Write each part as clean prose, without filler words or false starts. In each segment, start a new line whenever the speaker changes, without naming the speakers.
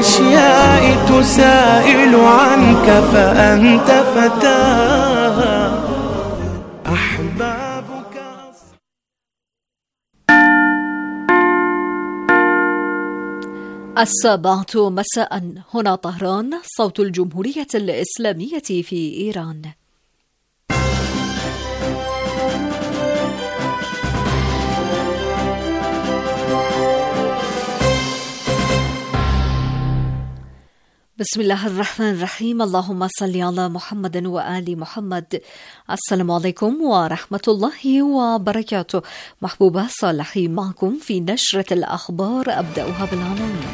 الأشياء تسائل عنك فأنت فتاها أحبابك.
السابعة مساء، هنا طهران، صوت الجمهورية الإسلامية في إيران. بسم الله الرحمن الرحيم. اللهم صل على محمد وآل محمد. السلام عليكم ورحمة الله وبركاته. محبوبة صالحي معكم في نشرة الأخبار، أبدأها بالعناوين.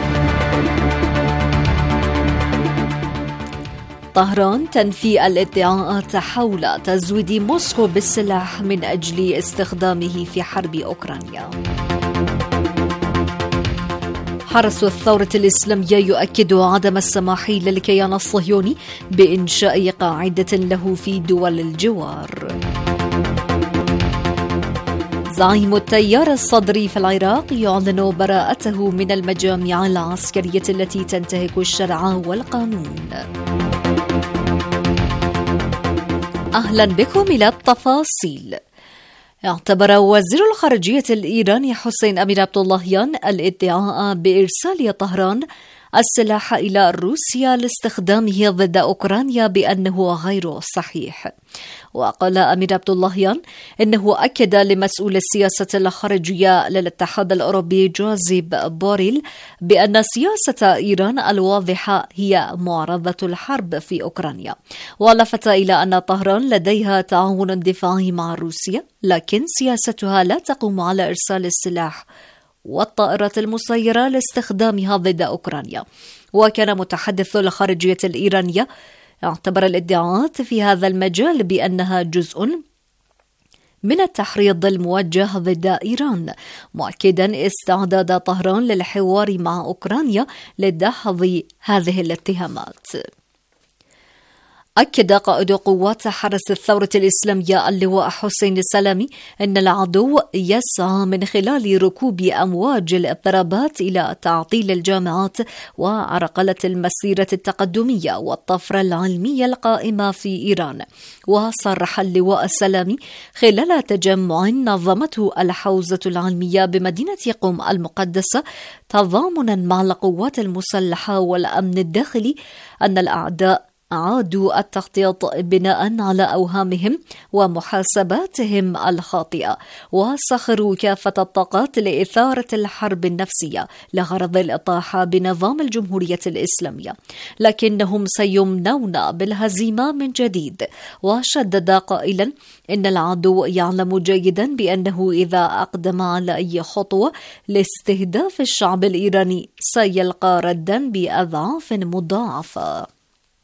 طهران تنفي الادعاءات حول تزويد موسكو بالسلاح من أجل استخدامه في حرب أوكرانيا. حرس الثورة الإسلامية يؤكد عدم السماح للكيان الصهيوني بإنشاء قاعدة له في دول الجوار. زعيم التيار الصدري في العراق يعلن براءته من المجامع العسكرية التي تنتهك الشرع والقانون. أهلا بكم إلى التفاصيل. اعتبر وزير الخارجية الإيراني حسين أمير عبداللهيان الادعاء بإرسال طهران السلاح إلى روسيا لاستخدامه ضد أوكرانيا بأنه غير صحيح. وقال أمير عبداللهيان إنه أكد لمسؤول السياسة الخارجية للاتحاد الأوروبي جوزيب بوريل بأن سياسة إيران الواضحة هي معارضة الحرب في أوكرانيا، ولفت إلى أن طهران لديها تعاون دفاعي مع روسيا، لكن سياستها لا تقوم على إرسال السلاح والطائرات المسيرة لاستخدامها ضد أوكرانيا. وكان متحدث الخارجية الإيرانية اعتبر الادعاءات في هذا المجال بأنها جزء من التحريض الموجه ضد إيران، مؤكدا استعداد طهران للحوار مع أوكرانيا لدحض هذه الاتهامات. أكد قائد قوات حرس الثورة الإسلامية اللواء حسين السلامي أن العدو يسعى من خلال ركوب أمواج الاضطرابات إلى تعطيل الجامعات وعرقلة المسيرة التقدمية والطفرة العلمية القائمة في إيران. وصرح اللواء السلامي خلال تجمع نظمته الحوزة العلمية بمدينة قم المقدسة تضامنا مع القوات المسلحة والأمن الداخلي أن الأعداء عادوا التخطيط بناء على أوهامهم ومحاسباتهم الخاطئة، وسخروا كافة الطاقات لإثارة الحرب النفسية لغرض الإطاحة بنظام الجمهورية الإسلامية، لكنهم سيمنون بالهزيمة من جديد. وشدد قائلا إن العدو يعلم جيدا بأنه إذا أقدم على أي خطوة لاستهداف الشعب الإيراني سيلقى ردا بأضعاف مضاعفة.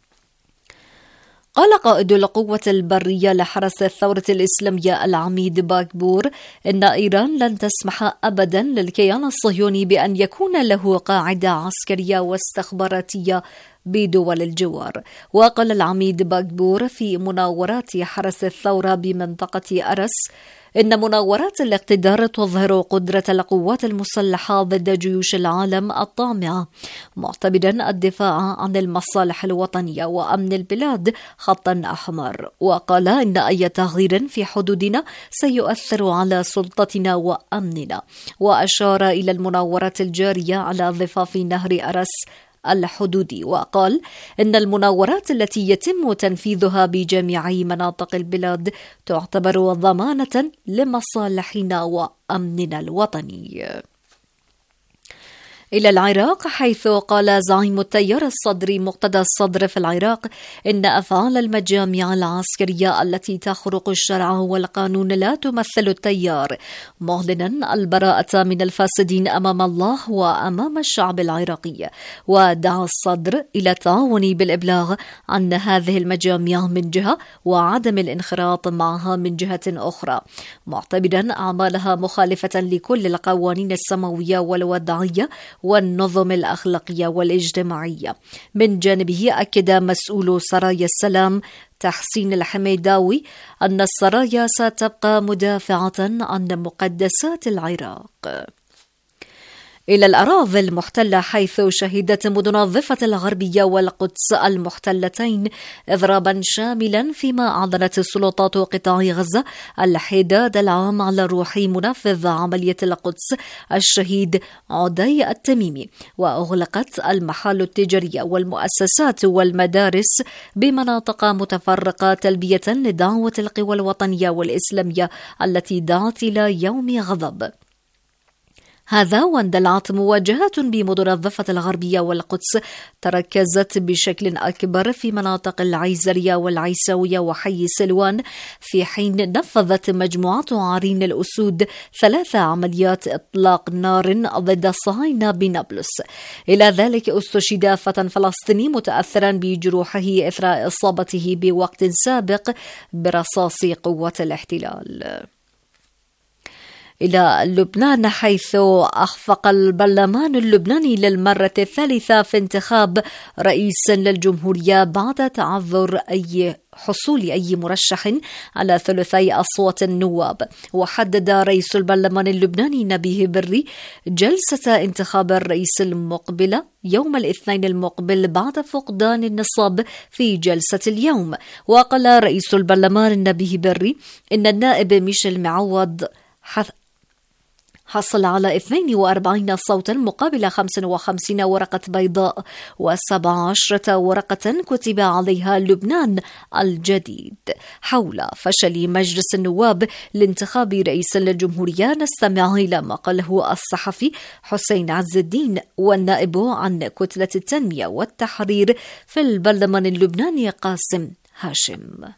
قال قائد القوة البرية لحرس الثورة الإسلامية العميد باكبور إن إيران لن تسمح أبدا للكيان الصهيوني بأن يكون له قاعدة عسكرية واستخباراتية بدول الجوار. وقال العميد باكبور في مناورات حرس الثورة بمنطقة أرس إن مناورات الاقتدار تظهر قدرة القوات المسلحة ضد جيوش العالم الطامعة، معتبرا الدفاع عن المصالح الوطنية وأمن البلاد خطا أحمر. وقال إن أي تغيير في حدودنا سيؤثر على سلطتنا وأمننا. وأشار إلى المناورات الجارية على ضفاف نهر أرس الحدودي، وقال إن المناورات التي يتم تنفيذها بجميع مناطق البلاد تعتبر ضمانة لمصالحنا وأمننا الوطني. إلى العراق، حيث قال زعيم التيار الصدري مقتدى الصدر في العراق إن أفعال المجامع العسكرية التي تخرق الشرع والقانون لا تمثل التيار، معلنا البراءة من الفاسدين أمام الله وأمام الشعب العراقي. ودعا الصدر إلى التعاون بالإبلاغ عن هذه المجامع من جهة وعدم الانخراط معها من جهة أخرى، معتبرا أعمالها مخالفة لكل القوانين السماوية والوضعية والنظم الأخلاقية والاجتماعية. من جانبه أكد مسؤول سرايا السلام تحسين الحميداوي أن السرايا ستبقى مدافعة عن مقدسات العراق. إلى الأراضي المحتلة، حيث شهدت مدن الضفة الغربية والقدس المحتلتين إضرابا شاملا، فيما أعلنت سلطات قطاع غزة الحداد العام على روح منفذ عملية القدس الشهيد عدي التميمي، وأغلقت المحال التجارية والمؤسسات والمدارس بمناطق متفرقة تلبية لدعوة القوى الوطنية والإسلامية التي دعت إلى يوم غضب. هذا واندلعت مواجهات بمدن الضفة الغربية والقدس تركزت بشكل أكبر في مناطق العيزرية والعيساوية وحي سلوان، في حين نفذت مجموعة عرين الأسود 3 عمليات إطلاق نار ضد الصهاينة بنابلس. إلى ذلك استشهد فتى فلسطيني متأثرا بجروحه إثر إصابته بوقت سابق برصاص قوة الاحتلال. إلى لبنان، حيث أخفق البرلمان اللبناني للمرة الثالثة في انتخاب رئيس للجمهورية بعد تعذر حصول أي مرشح على 3 أصوات النواب. وحدد رئيس البرلمان اللبناني نبيه بري جلسة انتخاب الرئيس المقبلة يوم الاثنين المقبل بعد فقدان النصاب في جلسة اليوم. وقال رئيس البرلمان نبيه بري إن النائب ميشيل معوض حصل على 42 صوتا مقابل 55 ورقة بيضاء و17 ورقة كتب عليها لبنان الجديد. حول فشل مجلس النواب لانتخاب رئيس للجمهورية نستمع إلى ما قاله الصحفي حسين عز الدين والنائب عن كتلة التنمية والتحرير في البرلمان اللبناني قاسم هاشم.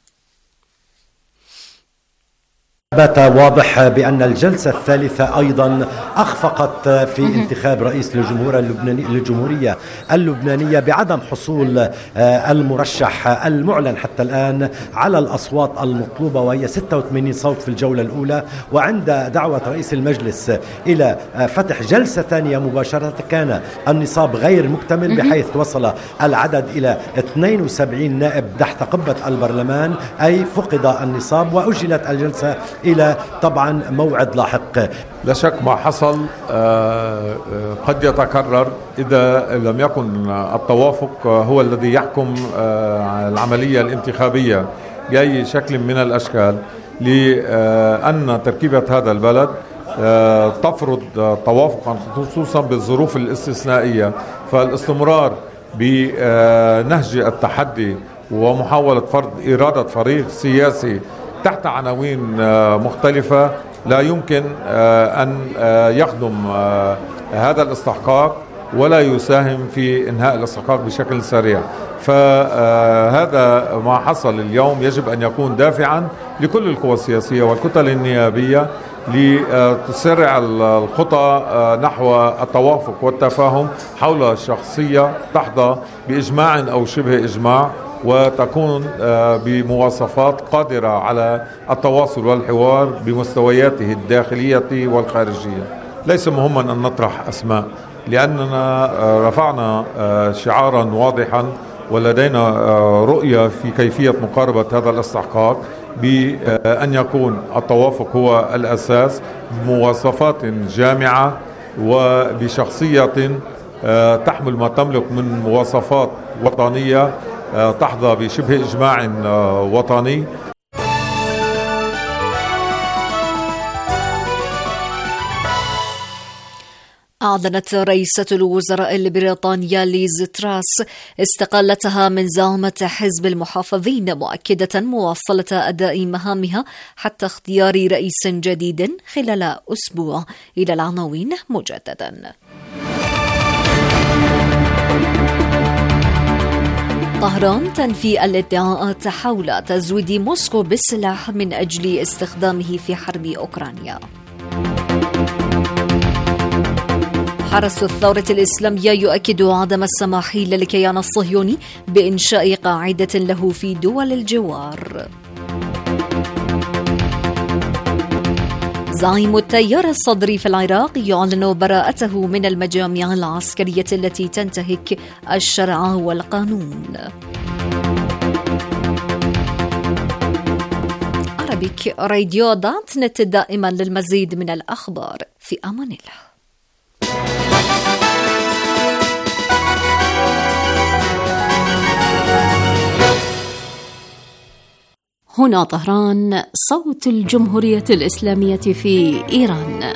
بات واضح بأن الجلسة الثالثة أيضا أخفقت في انتخاب رئيس للجمهورية اللبنانية بعدم حصول المرشح المعلن حتى الآن على الأصوات المطلوبة، وهي 86 صوت في الجولة الأولى. وعند دعوة رئيس المجلس إلى فتح جلسة ثانية مباشرة كان النصاب غير مكتمل، بحيث وصل العدد إلى 72 نائب تحت قبة البرلمان، أي فقد النصاب وأجلت الجلسة إلى طبعا موعد لاحق.
لا شك ما حصل قد يتكرر إذا لم يكن التوافق هو الذي يحكم العملية الانتخابية بأي شكل من الأشكال، لأن تركيبة هذا البلد تفرض توافقا خصوصا بالظروف الاستثنائية. فالاستمرار بنهج التحدي ومحاولة فرض إرادة فريق سياسي تحت عناوين مختلفة لا يمكن أن يخدم هذا الاستحقاق ولا يساهم في إنهاء الاستحقاق بشكل سريع. فهذا ما حصل اليوم يجب أن يكون دافعا لكل القوى السياسية والكتل النيابية لتسرع الخطى نحو التوافق والتفاهم حول شخصية تحظى بإجماع أو شبه إجماع، وتكون بمواصفات قادرة على التواصل والحوار بمستوياته الداخلية والخارجية. ليس مهما أن نطرح أسماء، لأننا رفعنا شعارا واضحا ولدينا رؤية في كيفية مقاربة هذا الاستحقاق بأن يكون التوافق هو الأساس بمواصفات جامعة وبشخصية تحمل ما تملك من مواصفات وطنية تحظى بشبه إجماع وطني.
أعلنت رئيسة الوزراء البريطانية ليز تراس استقالتها من زعامة حزب المحافظين، مؤكدة مواصلة أداء مهامها حتى اختيار رئيس جديد خلال أسبوع. إلى العناوين مجددا. طهران تنفي الادعاءات حول تزويد موسكو بالسلاح من أجل استخدامه في حرب أوكرانيا. حرس الثورة الإسلامية يؤكد عدم السماح للكيان الصهيوني بإنشاء قاعدة له في دول الجوار. زعيم التيار الصدري في العراق يعلن براءته من المجامع العسكرية التي تنتهك الشرع والقانون. عربيك راديو .نت دائما للمزيد من الأخبار. في أمان الله.
هنا طهران، صوت الجمهورية الإسلامية في إيران.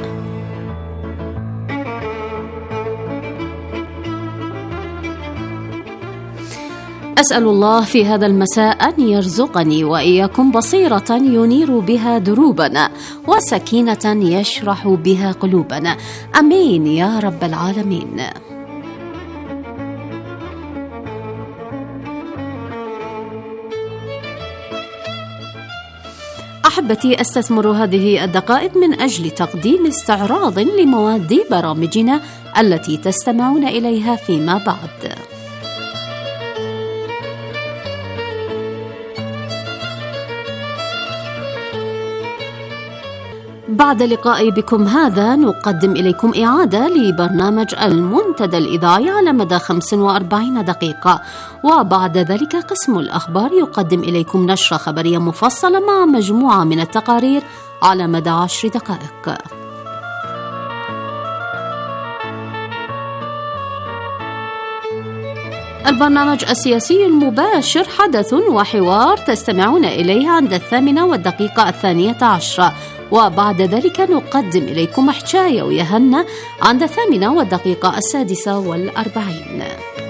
أسأل الله في هذا المساء أن يرزقني وإياكم بصيرة ينير بها دروبنا، وسكينة يشرح بها قلوبنا، أمين يا رب العالمين. أحبتي، أستثمر هذه الدقائق من أجل تقديم استعراض لمواد برامجنا التي تستمعون إليها فيما بعد. بعد لقائي بكم هذا نقدم إليكم إعادة لبرنامج المنتدى الإذاعي على مدى 45 دقيقة، وبعد ذلك قسم الأخبار يقدم إليكم نشرة خبرية مفصلة مع مجموعة من التقارير على مدى 10 دقائق. البرنامج السياسي المباشر حدث وحوار تستمعون إليه عند 8:02، وبعد ذلك نقدم إليكم حكاية ويهنا عند 8:46.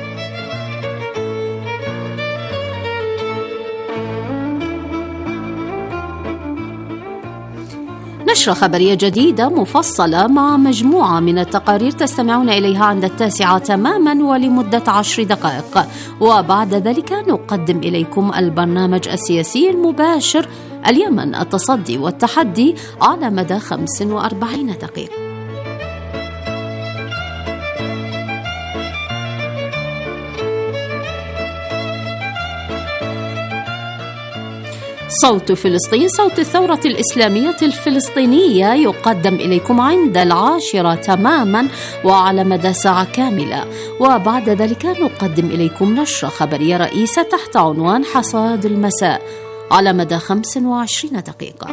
نشرة خبرية جديدة مفصلة مع مجموعة من التقارير تستمعون إليها عند 9 تماما ولمدة 10 دقائق، وبعد ذلك نقدم إليكم البرنامج السياسي المباشر اليمن التصدي والتحدي على مدى 45 دقيقة. صوت فلسطين، صوت الثورة الإسلامية الفلسطينية، يقدم إليكم عند 10 تماما وعلى مدى ساعة كاملة، وبعد ذلك نقدم إليكم نشرة خبرية رئيسة تحت عنوان حصاد المساء على مدى 25 دقيقة.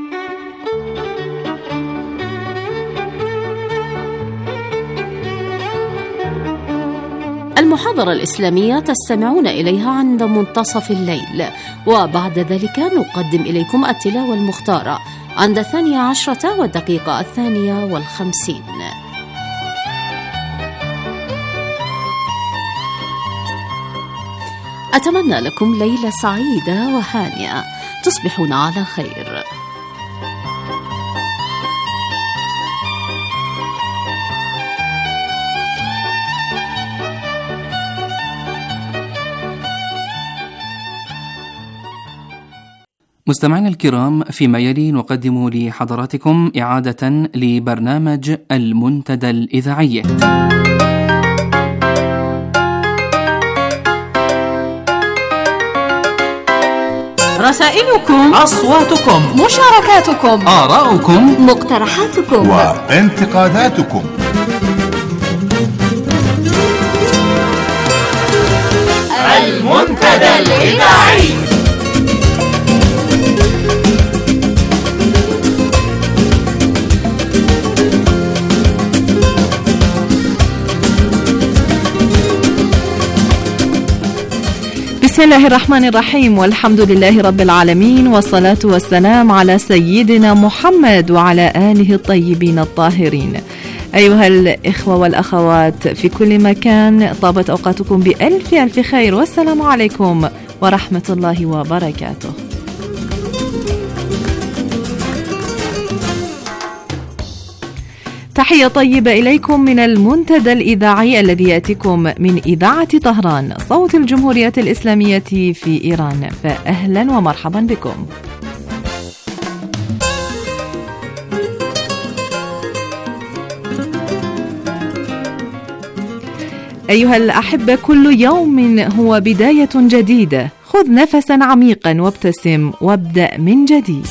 المحاضرة الإسلامية تستمعون إليها عند منتصف الليل، وبعد ذلك نقدم إليكم التلاوة المختارة عند 12:52. أتمنى لكم ليلة سعيدة وهانئة، تصبحون على خير.
مستمعينا الكرام، فيما يلي نقدم لحضراتكم إعادة لبرنامج المنتدى الإذاعي.
رسائلكم، أصواتكم،
مشاركاتكم،
آراؤكم،
مقترحاتكم
وانتقاداتكم.
المنتدى الإذاعي.
بسم الله الرحمن الرحيم، والحمد لله رب العالمين، والصلاة والسلام على سيدنا محمد وعلى آله الطيبين الطاهرين. أيها الإخوة والأخوات في كل مكان، طابت أوقاتكم بألف ألف خير، والسلام عليكم ورحمة الله وبركاته. تحية طيبة إليكم من المنتدى الإذاعي الذي يأتيكم من إذاعة طهران، صوت الجمهورية الإسلامية في إيران، فأهلا ومرحبا بكم. أيها الأحبة، كل يوم هو بداية جديدة، خذ نفسا عميقا وابتسم وابدأ من جديد.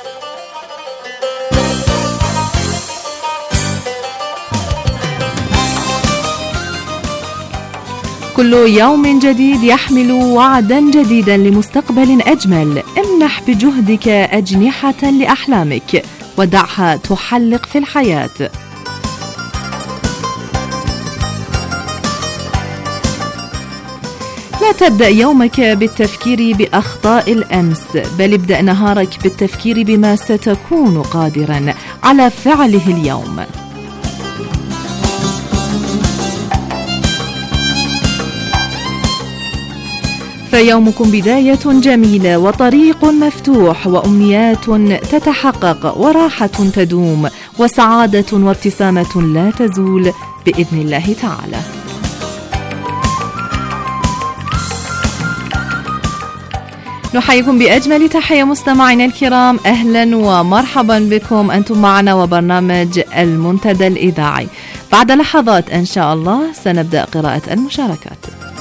كل يوم جديد يحمل وعدا جديدا لمستقبل أجمل. امنح بجهدك أجنحة لأحلامك ودعها تحلق في الحياة. لا تبدأ يومك بالتفكير بأخطاء الأمس، بل ابدأ نهارك بالتفكير بما ستكون قادرا على فعله اليوم. فيومكم بداية جميلة وطريق مفتوح وأمنيات تتحقق وراحة تدوم وسعادة وابتسامة لا تزول بإذن الله تعالى. نحييكم بأجمل تحية مستمعينا الكرام، أهلا ومرحبا بكم، أنتم معنا وبرنامج المنتدى الإذاعي. بعد لحظات إن شاء الله سنبدأ قراءة المشاركات.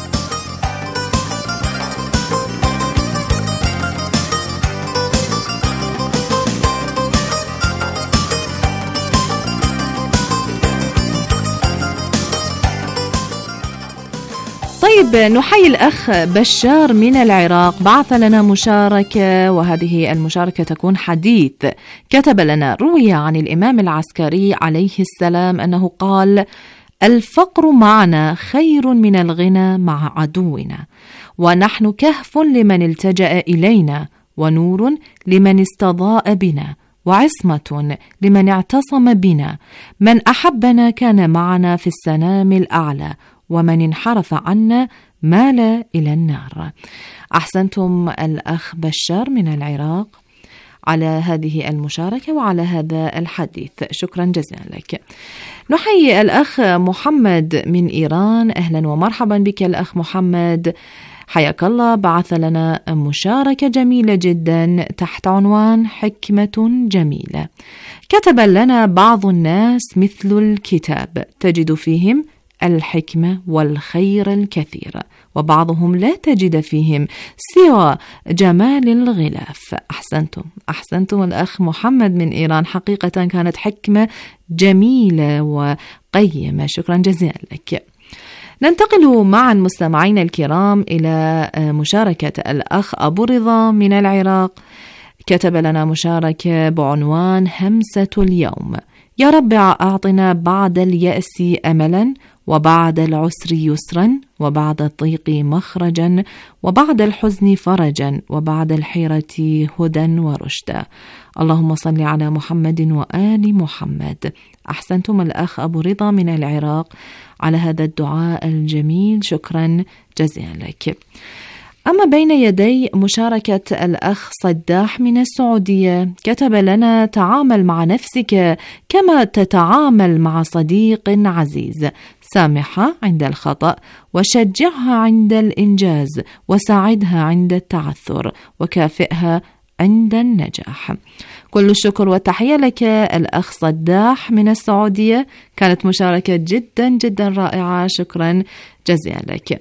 طيب، نحيي الأخ بشار من العراق، بعث لنا مشاركة، وهذه المشاركة تكون حديث. كتب لنا: روي عن الإمام العسكري عليه السلام أنه قال: الفقر معنا خير من الغنى مع عدونا، ونحن كهف لمن التجأ إلينا، ونور لمن استضاء بنا، وعصمة لمن اعتصم بنا. من أحبنا كان معنا في السنام الأعلى، ومن انحرف عنا مال إلى النار. أحسنتم الأخ بشار من العراق على هذه المشاركة وعلى هذا الحديث، شكرا جزيلا لك. نحيي الأخ محمد من إيران، أهلا ومرحبا بك الأخ محمد، حياك الله. بعث لنا مشاركة جميلة جدا تحت عنوان حكمة جميلة. كتب لنا: بعض الناس مثل الكتاب تجد فيهم الحكمة والخير الكثير، وبعضهم لا تجد فيهم سوى جمال الغلاف. أحسنتم الأخ محمد من إيران، حقيقة كانت حكمة جميلة وقيمة، شكرا جزيلا لك. ننتقل معا مستمعينا الكرام إلى مشاركة الأخ أبو رضا من العراق. كتب لنا مشاركة بعنوان همسة اليوم: يا رب أعطنا بعد اليأس أملا، وبعد العسر يسرا، وبعد الضيق مخرجا، وبعد الحزن فرجا، وبعد الحيرة هدى ورشدا. اللهم صل على محمد وآل محمد. أحسنتم الأخ أبو رضا من العراق على هذا الدعاء الجميل، شكرا جزيلا لك. أما بين يدي مشاركة الأخ صداح من السعودية، كتب لنا: تعامل مع نفسك كما تتعامل مع صديق عزيز، سامحها عند الخطأ، وشجعها عند الإنجاز، وساعدها عند التعثر، وكافئها عند النجاح. كل الشكر والتحية لك الأخ صداح من السعودية، كانت مشاركة جدا جدا رائعة، شكرا جزيلا لك.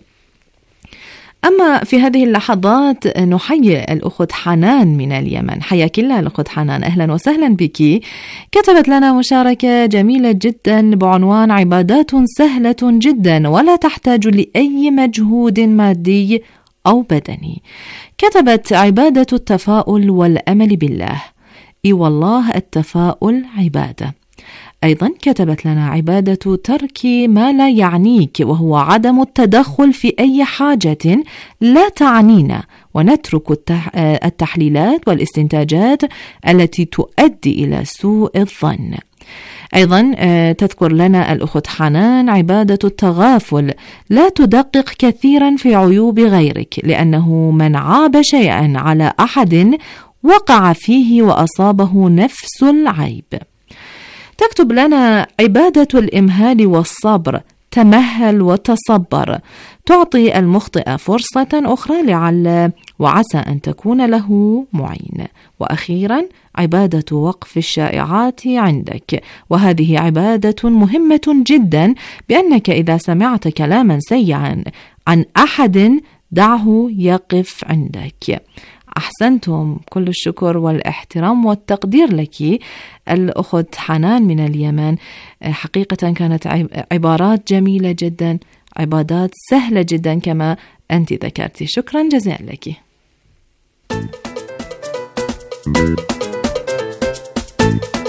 أما في هذه اللحظات نحيي الأخت حنان من اليمن، حياك الله الأخت حنان، أهلا وسهلا بك. كتبت لنا مشاركة جميلة جدا بعنوان عبادات سهلة جدا ولا تحتاج لأي مجهود مادي أو بدني. كتبت: عبادة التفاؤل والأمل بالله. إي والله التفاؤل عبادة. أيضا كتبت لنا: عبادة ترك ما لا يعنيك، وهو عدم التدخل في أي حاجة لا تعنينا، ونترك التحليلات والاستنتاجات التي تؤدي إلى سوء الظن. أيضا تذكر لنا الأخت حنان: عبادة التغافل، لا تدقق كثيرا في عيوب غيرك، لأنه من عاب شيئا على أحد وقع فيه وأصابه نفس العيب. تكتب لنا: عبادة الإمهال والصبر، تمهل وتصبر، تعطي المخطئ فرصة أخرى لعل وعسى أن تكون له معين. وأخيرا عبادة وقف الشائعات عندك، وهذه عبادة مهمة جدا، بأنك إذا سمعت كلاما سيئا عن أحد دعه يقف عندك. أحسنتم، كل الشكر والاحترام والتقدير لك الأخت حنان من اليمن، حقيقة كانت عبارات جميلة جدا، عبادات سهلة جدا كما أنت ذكرتي، شكرا جزيلا لك.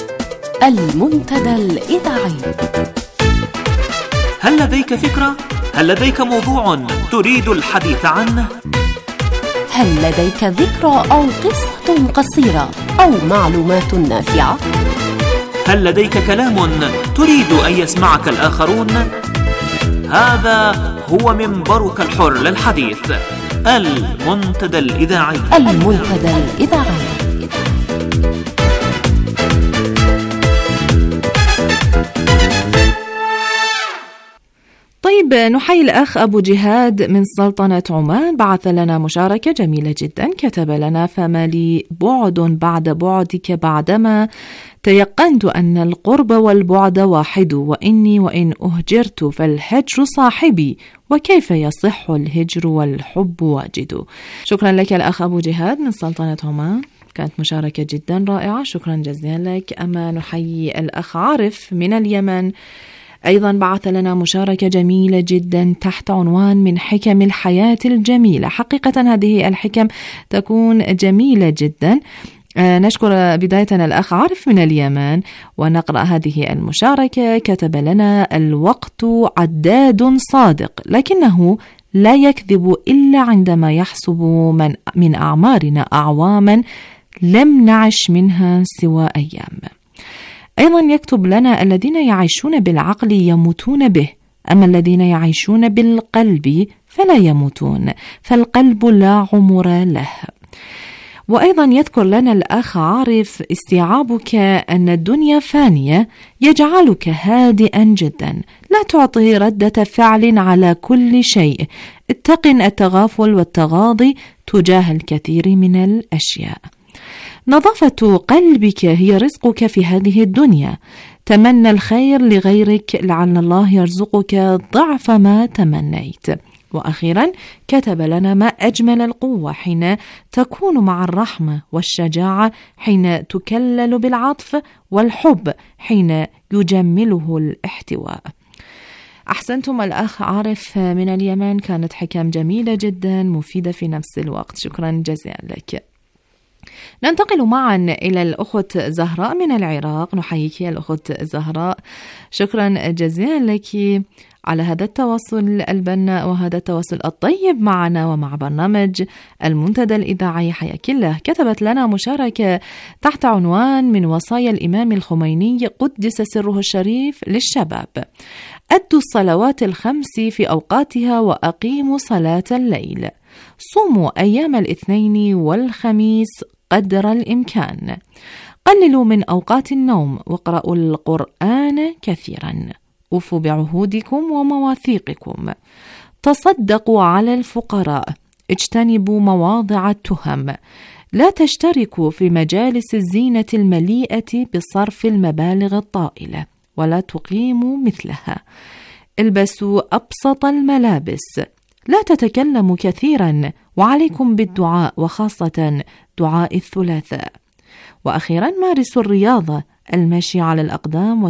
المنتدى الإذاعي.
هل لديك فكرة
هل لديك موضوع تريد الحديث عنه؟
هل لديك ذكرى أو قصة قصيرة أو معلومات نافعة؟
هل لديك كلام تريد أن يسمعك الآخرون؟ هذا هو منبرك الحر للحديث، المنتدى الإذاعي.
المنتدى الإذاعي.
طيب، نحيي الأخ أبو جهاد من سلطنة عمان، بعث لنا مشاركة جميلة جدا. كتب لنا: فما لي بعد بعد بعدك بعدما تيقنت أن القرب والبعد واحد، وإني وإن أهجرت فالهجر صاحبي، وكيف يصح الهجر والحب واجد. شكرا لك الأخ أبو جهاد من سلطنة عمان، كانت مشاركة جدا رائعة، شكرا جزيلا لك. أما نحيي الأخ عارف من اليمن، أيضا بعث لنا مشاركة جميلة جدا تحت عنوان: من حكم الحياة الجميلة. حقيقة هذه الحكم تكون جميلة جدا. نشكر بداية الأخ عارف من اليمن، ونقرأ هذه المشاركة. كتب لنا: الوقت عداد صادق، لكنه لا يكذب إلا عندما يحسب من أعمارنا أعواما لم نعش منها سوى أيام. أيضا يكتب لنا: الذين يعيشون بالعقل يموتون به، أما الذين يعيشون بالقلب فلا يموتون، فالقلب لا عمر له. وأيضا يذكر لنا الأخ عارف: استيعابك أن الدنيا فانية يجعلك هادئا جدا، لا تعطي ردة فعل على كل شيء، اتقن التغافل والتغاضي تجاه الكثير من الأشياء. نظافة قلبك هي رزقك في هذه الدنيا، تمنى الخير لغيرك لعل الله يرزقك ضعف ما تمنيت. وأخيرا كتب لنا: ما أجمل القوة حين تكون مع الرحمة، والشجاعة حين تكلل بالعطف، والحب حين يجمله الاحتواء. أحسنتم الأخ عارف من اليمن، كانت حكم جميلة جدا مفيدة في نفس الوقت، شكرا جزيلا لك. ننتقل معا إلى الأخت زهراء من العراق. نحييك يا الأخت زهراء، شكرا جزيلا لك على هذا التواصل البناء وهذا التواصل الطيب معنا ومع برنامج المنتدى الإذاعي، حياك الله. كتبت لنا مشاركة تحت عنوان: من وصايا الإمام الخميني قدس سره الشريف للشباب: أدوا الصلوات الخمس في أوقاتها وأقيموا صلاة الليل، صوموا أيام الاثنين والخميس قدر الإمكان، قللوا من أوقات النوم، واقرأوا القرآن كثيرا، أوفوا بعهودكم ومواثيقكم، تصدقوا على الفقراء، اجتنبوا مواضع التهم، لا تشتركوا في مجالس الزينة المليئة بصرف المبالغ الطائلة ولا تقيموا مثلها، البسوا أبسط الملابس، لا تتكلموا كثيرا، وعليكم بالدعاء وخاصة دعاء الثلاثاء. وأخيرا مارسوا الرياضة، المشي على الأقدام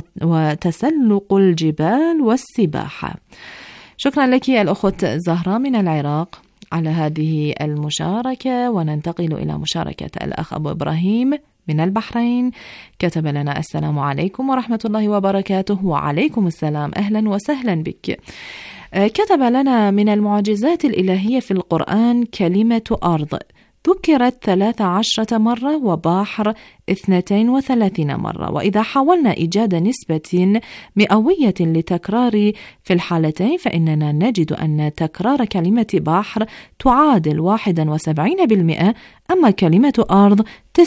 وتسلق الجبال والسباحة. شكرا لك الأخت زهراء من العراق على هذه المشاركة. وننتقل إلى مشاركة الأخ أبو إبراهيم من البحرين. كتب لنا: السلام عليكم ورحمة الله وبركاته. وعليكم السلام، أهلا وسهلا بك. كتب لنا: من المعجزات الإلهية في القرآن كلمة أرض ذكرت 13 مرة وبحر 32 مرة، وإذا حاولنا إيجاد نسبة مئوية لتكرار في الحالتين فإننا نجد أن تكرار كلمة بحر تعادل 71%، أما كلمة أرض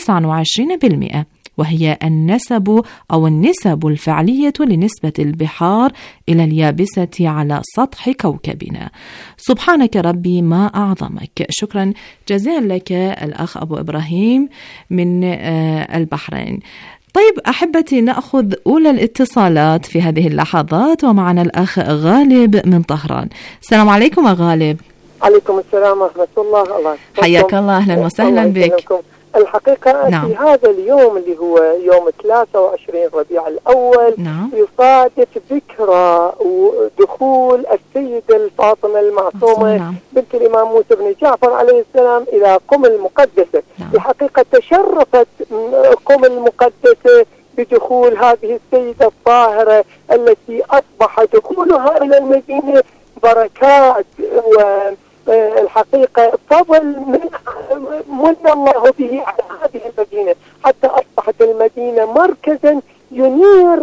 29%، وهي النسب الفعلية لنسبة البحار إلى اليابسة على سطح كوكبنا. سبحانك ربي ما أعظمك. شكرا جزيلا لك الأخ أبو إبراهيم من البحرين. طيب أحبتي، نأخذ أولى الاتصالات في هذه اللحظات، ومعنا الأخ غالب من طهران. السلام عليكم غالب.
عليكم السلام ورحمة الله. الله
حياك الله، أهلا وسهلا بك.
الحقيقة نعم. في هذا اليوم اللي هو يوم 23 ربيع الأول نعم. يصادف ذكرى ودخول السيدة الفاطمة المعصومة نعم. بنت الإمام موسى بن جعفر عليه السلام إلى قم المقدسة نعم. الحقيقة تشرفت قم المقدسة بدخول هذه السيدة الطاهرة التي أصبح دخولها إلى المدينة البركات والحقيقة فضل من الله به على هذه المدينة، حتى أصبحت المدينة مركزا ينير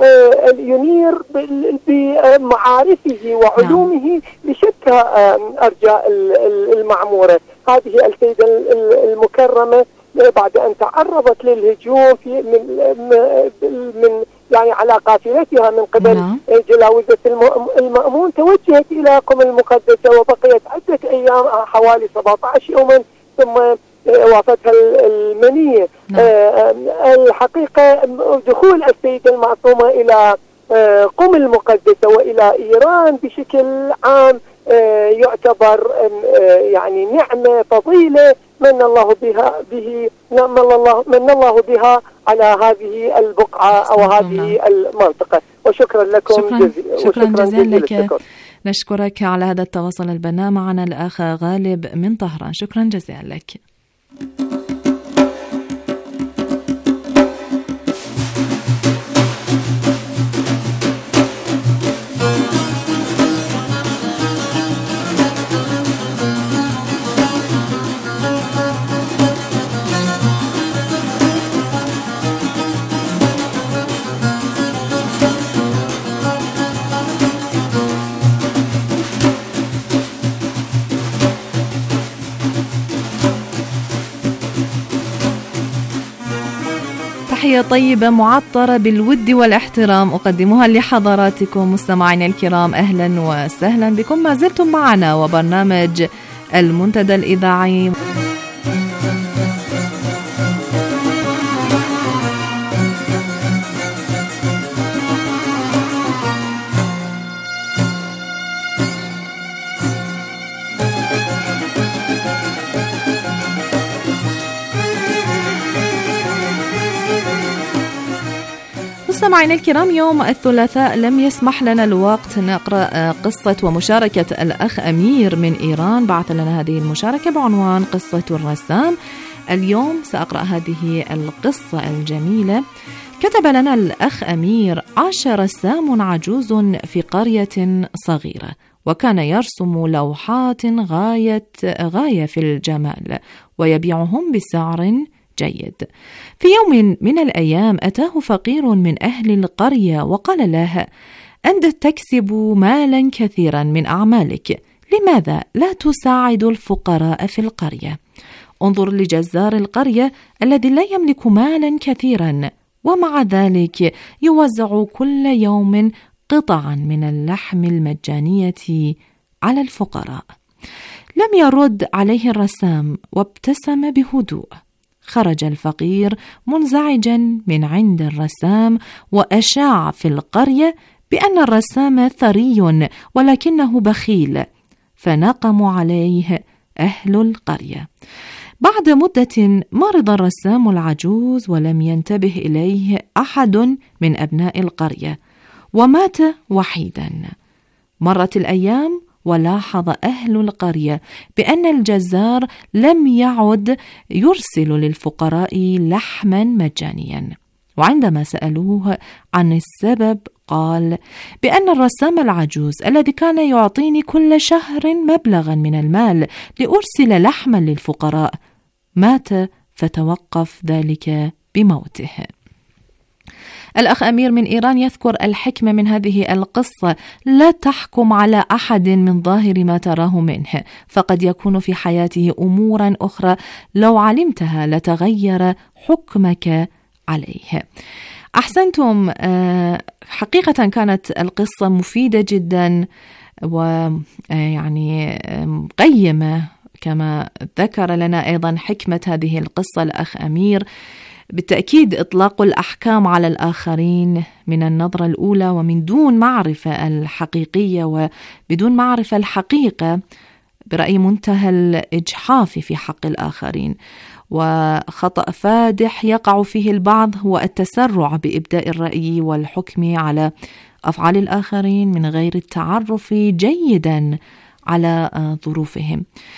بمعارفه وعلومه لشتى أرجاء المعمورة. هذه السيدة المكرمة بعد أن تعرضت للهجوم من يعني على قافلتها من قبل جلاوزة المأمون، توجهت إلى قم المقدسة وبقيت عدة أيام، حوالي 17 يوما، ثم وافتها المنية. الحقيقة دخول السيدة المعصومة إلى قم المقدسة وإلى إيران بشكل عام يعتبر يعني نعمة فضيلة من الله بها على هذه البقعة أو هذه المنطقة. وشكرا لكم
شكرا جزيلا لك. نشكرك على هذا التواصل البناء. معنا الأخ غالب من طهران. شكرا جزيلا لك. تحية طيبة معطرة بالود والاحترام أقدمها لحضراتكم مستمعينا الكرام. أهلا وسهلا بكم، ما زلتم معنا وبرنامج المنتدى الإذاعي. مستمعينا الكرام، يوم الثلاثاء لم يسمح لنا الوقت نقرأ قصة ومشاركة الأخ أمير من إيران. بعث لنا هذه المشاركة بعنوان قصة الرسام. اليوم سأقرأ هذه القصة الجميلة. كتب لنا الأخ أمير: عاش رسام عجوز في قرية صغيرة، وكان يرسم لوحات غاية في الجمال ويبيعهم بسعر جيد. في يوم من الأيام أتاه فقير من أهل القرية وقال له: أنت تكسب مالا كثيرا من أعمالك، لماذا لا تساعد الفقراء في القرية؟ انظر لجزار القرية الذي لا يملك مالا كثيرا، ومع ذلك يوزع كل يوم قطعا من اللحم المجانية على الفقراء. لم يرد عليه الرسام وابتسم بهدوء. خرج الفقير منزعجا من عند الرسام وأشاع في القرية بأن الرسام ثري ولكنه بخيل، فنقموا عليه أهل القرية. بعد مدة مرض الرسام العجوز ولم ينتبه إليه أحد من أبناء القرية، ومات وحيدا. مرت الأيام ولاحظ أهل القرية بأن الجزار لم يعد يرسل للفقراء لحما مجانيا، وعندما سألوه عن السبب قال بأن الرسام العجوز الذي كان يعطيني كل شهر مبلغا من المال لأرسل لحما للفقراء مات، فتوقف ذلك بموته. الأخ أمير من إيران يذكر الحكمة من هذه القصة: لا تحكم على أحد من ظاهر ما تراه منه، فقد يكون في حياته أمورا أخرى لو علمتها لتغير حكمك عليه. أحسنتم. حقيقة كانت القصة مفيدة جدا ويعني قيمة، كما ذكر لنا أيضا حكمة هذه القصة الأخ أمير. بالتأكيد إطلاق الأحكام على الآخرين من النظرة الأولى ومن دون معرفة الحقيقية وبدون معرفة الحقيقة برأي منتهى الإجحاف في حق الآخرين، وخطأ فادح يقع فيه البعض هو التسرع بإبداء الرأي والحكم على أفعال الآخرين من غير التعرف جيدا على ظروفهم.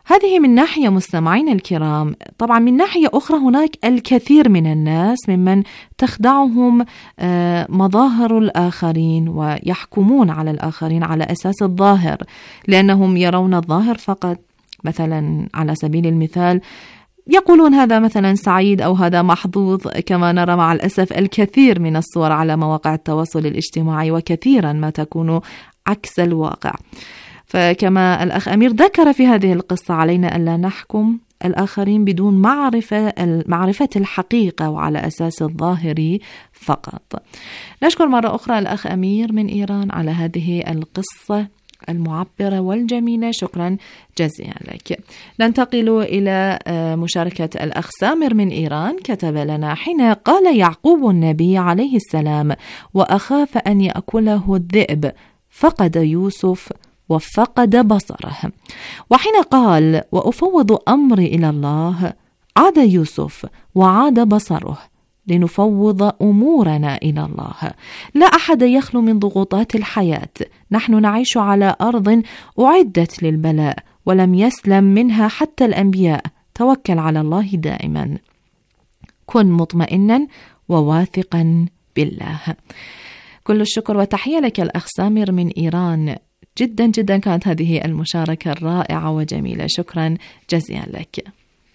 هذه من ناحية مستمعين الكرام. طبعا من ناحية أخرى هناك الكثير من الناس ممن تخدعهم مظاهر الآخرين ويحكمون على الآخرين على أساس الظاهر، لأنهم يرون الظاهر فقط. مثلا على سبيل المثال يقولون هذا مثلا سعيد أو هذا محظوظ، كما نرى مع الأسف الكثير من الصور على مواقع التواصل الاجتماعي، وكثيرا ما تكون عكس الواقع. فكما الأخ أمير ذكر في هذه القصة، علينا ألا نحكم الآخرين بدون معرفة الحقيقة وعلى أساس الظاهر فقط. نشكر مرة أخرى الأخ أمير من إيران على هذه القصة المعبرة والجميلة، شكرا جزيلا لك. ننتقل إلى مشاركة الأخ سامر من إيران. كتب لنا: حين قال يعقوب النبي عليه السلام: وأخاف أن يأكله الذئب، فقد يوسف وفقد بصره. وحين قال: وأفوض أمري إلى الله، عاد يوسف وعاد بصره، لنفوض أمورنا إلى الله. لا أحد يخلو من ضغوطات الحياة، نحن نعيش على أرض أعدت للبلاء ولم يسلم منها حتى الأنبياء. توكل على الله دائما، كن مطمئنا وواثقا بالله. كل الشكر وتحية لك الأخ سامر من إيران. جدا جدا كانت هذه المشاركة الرائعة وجميلة، شكرا جزيلا لك.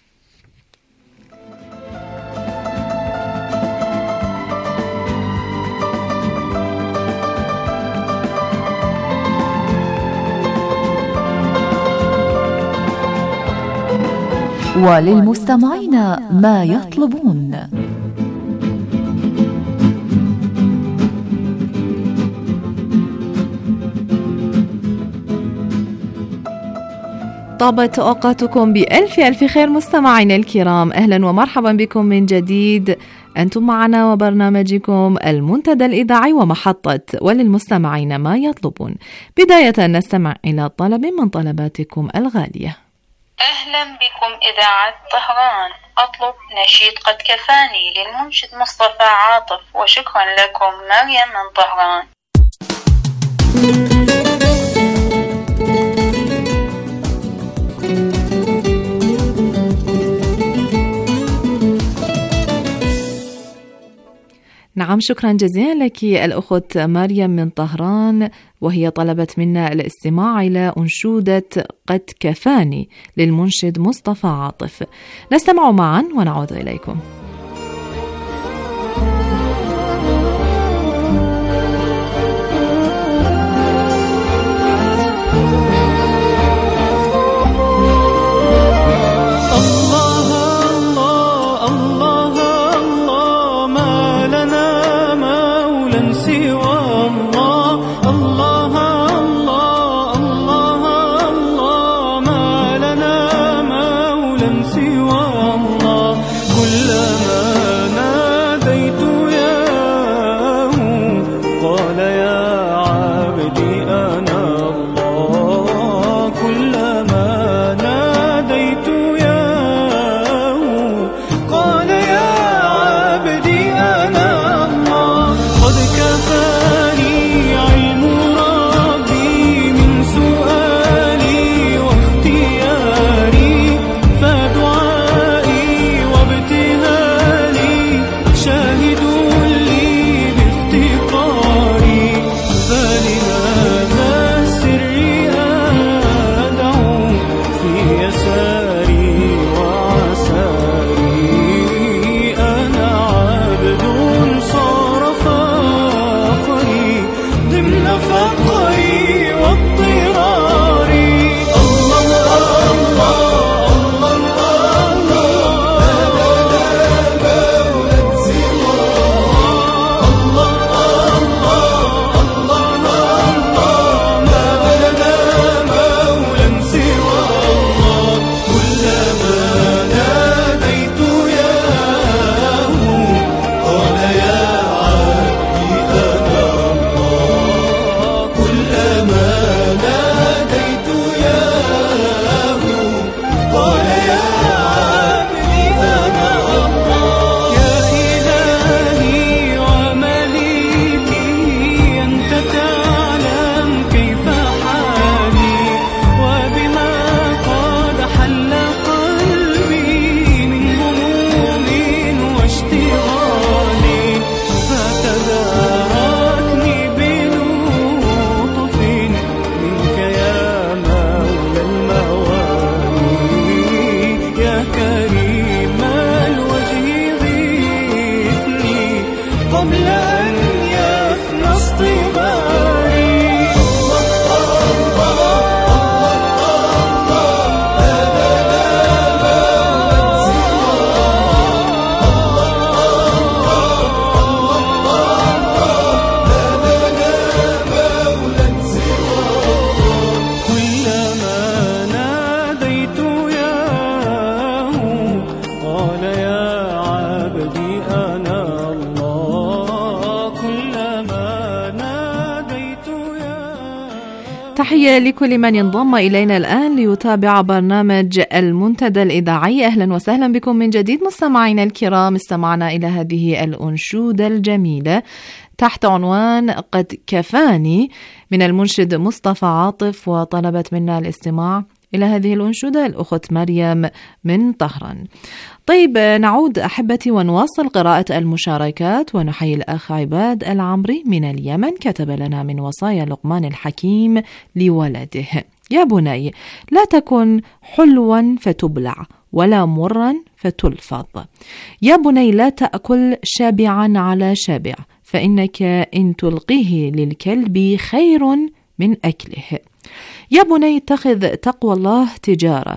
وللمستمعين ما يطلبون.
طابت أوقاتكم بألف ألف خير مستمعين الكرام، أهلا ومرحبا بكم من جديد. أنتم معنا وبرنامجكم المنتدى الإذاعي ومحطة وللمستمعين ما يطلبون. بداية نستمع إلى طلب من طلباتكم الغالية.
أهلا بكم إذاعة طهران. أطلب نشيد قد كفاني للمنشد مصطفى عاطف، وشكرا لكم. مريم من طهران.
نعم، شكرا جزيلا لك الأخت مريم من طهران، وهي طلبت منا الاستماع إلى أنشودة قد كفاني للمنشد مصطفى عاطف. نستمع معا ونعود إليكم.
فدعاء
تحية لكل من ينضم إلينا الآن ليتابع برنامج المنتدى الإذاعي. أهلا وسهلا بكم من جديد مستمعينا الكرام. استمعنا إلى هذه الأنشودة الجميلة تحت عنوان قد كفاني من المنشد مصطفى عاطف، وطلبت منا الاستماع إلى هذه الأنشودة الأخت مريم من طهران. طيب نعود أحبتي ونواصل قراءة المشاركات، ونحيي الأخ عباد العمري من اليمن. كتب لنا من وصايا لقمان الحكيم لولده: يا بني لا تكن حلوا فتبلع ولا مرا فتلفظ. يا بني لا تأكل شابعا على شابع، فإنك إن تلقيه للكلب خير من أكله. يا بني اتخذ تقوى الله تجارة،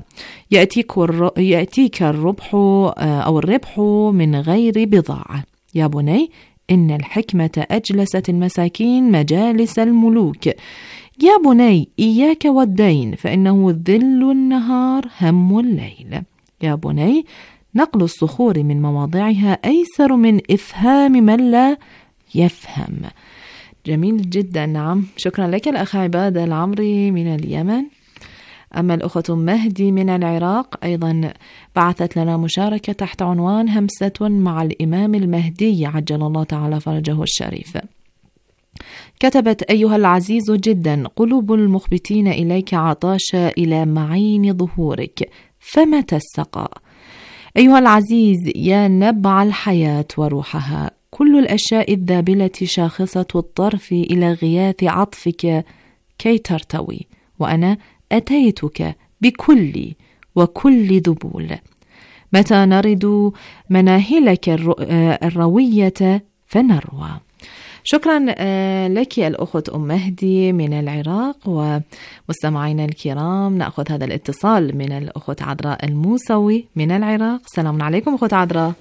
يأتيك الربح أو الربح من غير بضاعة. يا بني إن الحكمة أجلست المساكين مجالس الملوك. يا بني إياك والدين، فإنه ذل النهار هم الليل. يا بني نقل الصخور من مواضعها أيسر من إفهام من لا يفهم. جميل جدا. نعم، شكرا لك الأخ عباد العمري من اليمن. أما الأخت مهدي من العراق أيضا بعثت لنا مشاركة تحت عنوان همسة مع الإمام المهدي عجل الله تعالى فرجه الشريف. كتبت: أيها العزيز جدا، قلوب المخبتين إليك عطاشة إلى معين ظهورك، فمتى السقاء؟ أيها العزيز يا نبع الحياة وروحها، كل الأشياء الذابلة شاخصة الطرف إلى غياث عطفك كي ترتوي، وأنا أتيتك بكلي وكل ذبول. متى نرد مناهلك الروية فنروى. شكرا لك الأخت مهدي من العراق. ومستمعينا الكرام نأخذ هذا الاتصال من الأخت عذراء الموسوي من العراق. السلام عليكم أخت عذراء.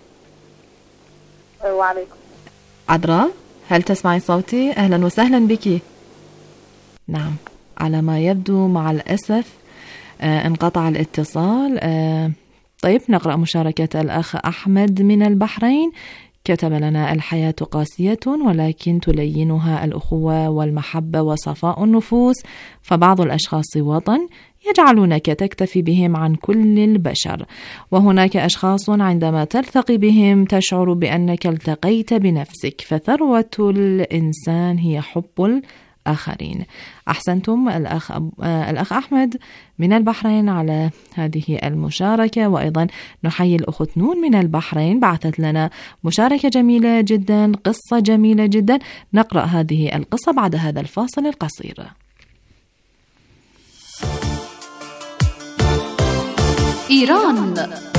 وعليكم.
عذراء هل تسمعي صوتي؟ أهلا وسهلا بك. نعم، على ما يبدو مع الأسف انقطع الاتصال. طيب نقرأ مشاركة الأخ أحمد من البحرين. كتب لنا: الحياة قاسية ولكن تلينها الأخوة والمحبة وصفاء النفوس، فبعض الأشخاص وطن يجعلونك تكتفي بهم عن كل البشر، وهناك أشخاص عندما تلتقي بهم تشعر بأنك التقيت بنفسك، فثروة الإنسان هي حب الآخرين. أحسنتم الأخ أحمد من البحرين على هذه المشاركة. وأيضا نحيي الأخت نون من البحرين، بعثت لنا مشاركة جميلة جدا، قصة جميلة جدا. نقرأ هذه القصة بعد هذا الفاصل القصير.
إيران،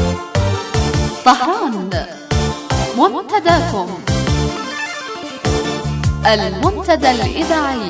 طهران، منتداكم المنتدى الإذاعي.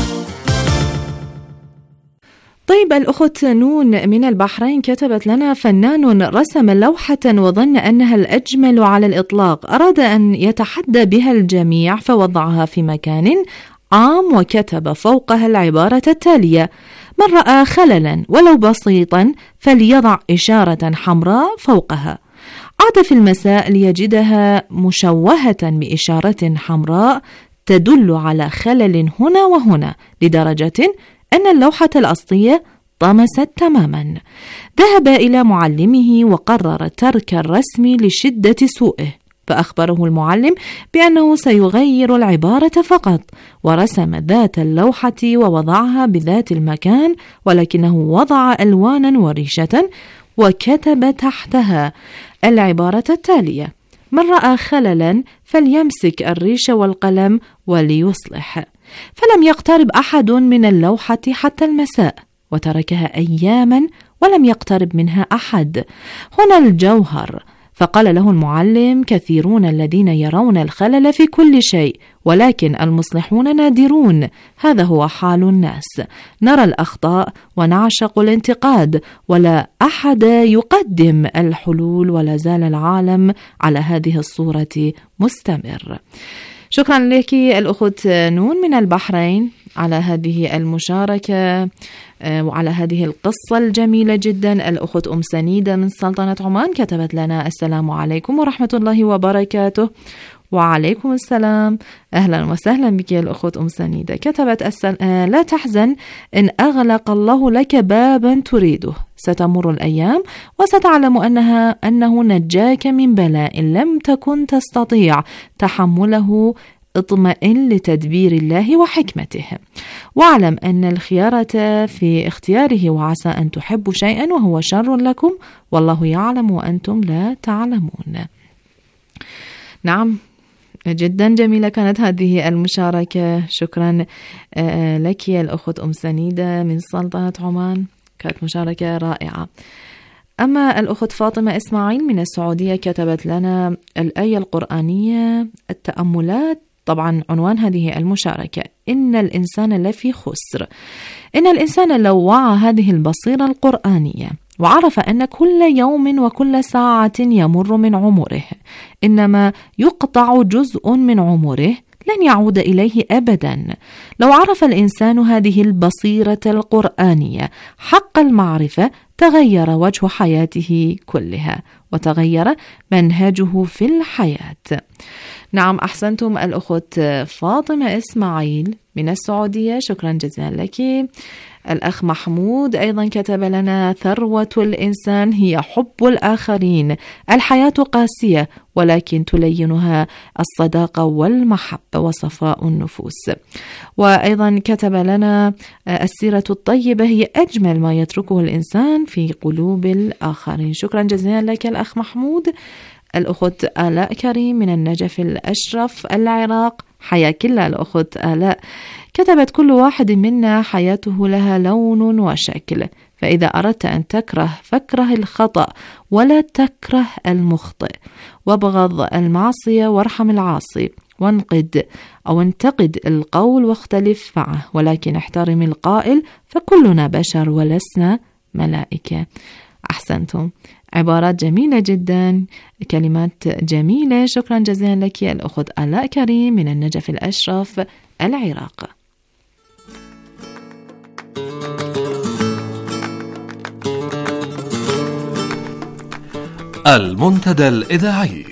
طيب الأخت نون من البحرين كتبت لنا: فنان رسم لوحة وظن أنها الأجمل على الإطلاق، أراد أن يتحدى بها الجميع فوضعها في مكان عام وكتب فوقها العبارة التالية: من رأى خللا ولو بسيطا فليضع إشارة حمراء فوقها. عاد في المساء ليجدها مشوهة بإشارة حمراء تدل على خلل هنا وهنا، لدرجة أن اللوحة الأصلية طمست تماما. ذهب إلى معلمه وقرر ترك الرسم لشدة سوءه، فأخبره المعلم بأنه سيغير العبارة فقط، ورسم ذات اللوحة ووضعها بذات المكان، ولكنه وضع ألوانا وريشة وكتب تحتها العبارة التالية: من رأى خللا فليمسك الريش والقلم وليصلح. فلم يقترب أحد من اللوحة حتى المساء، وتركها أياما ولم يقترب منها أحد. هنا الجوهر. فقال له المعلم: كثيرون الذين يرون الخلل في كل شيء، ولكن المصلحون نادرون. هذا هو حال الناس، نرى الأخطاء ونعشق الانتقاد، ولا أحد يقدم الحلول، ولا زال العالم على هذه الصورة مستمر. شكرا لك الأخت نون من البحرين على هذه المشاركة وعلى هذه القصة الجميلة جدا. الأخت سنيدة من سلطنة عمان كتبت لنا: السلام عليكم ورحمة الله وبركاته، وعليكم السلام. أهلا وسهلا بك يا الأخت أم سنيدة. كتبت لا تحزن إن أغلق الله لك بابا تريده، ستمر الأيام وستعلم أنه نجاك من بلاء لم تكن تستطيع تحمله. اطمئن لتدبير الله وحكمته، واعلم أن الخيارة في اختياره، وعسى أن تحبوا شيئا وهو شر لكم والله يعلم وأنتم لا تعلمون. نعم، جدا جميلة كانت هذه المشاركة. شكرا لك يا الأخت أم سنيدة من سلطنة عمان، كانت مشاركة رائعة. أما الأخت فاطمة إسماعيل من السعودية كتبت لنا الآية القرآنية التأملات. طبعا عنوان هذه المشاركة: إن الإنسان لفي خسر. إن الإنسان لو وعى هذه البصيرة القرآنية وعرف أن كل يوم وكل ساعة يمر من عمره إنما يقطع جزء من عمره لن يعود إليه أبدا. لو عرف الإنسان هذه البصيرة القرآنية حق المعرفة تغير وجه حياته كلها وتغير منهجه في الحياة. نعم، أحسنتم الأخت فاطمة إسماعيل من السعودية، شكرا جزيلا لك. الأخ محمود أيضا كتب لنا: ثروة الإنسان هي حب الآخرين، الحياة قاسية ولكن تلينها الصداقة والمحبة وصفاء النفوس. وأيضا كتب لنا: السيرة الطيبة هي أجمل ما يتركه الإنسان في قلوب الآخرين. شكرا جزيلا لك الأخ محمود. الأخت آلاء كريم من النجف الأشرف العراق، حياك الله الأخت آلاء، كتبت: كل واحد منا حياته لها لون وشكل، فإذا أردت أن تكره فاكره الخطأ ولا تكره المخطئ، وابغض المعصية وارحم العاصي، وانتقد القول واختلف معه، ولكن احترم القائل، فكلنا بشر ولسنا ملائكة. أحسنتم، عبارات جميلة جدا، كلمات جميلة. شكرا جزيلا لك يا الأخت آلاء كريم من النجف الأشرف العراق.
المنتدى الإذاعي.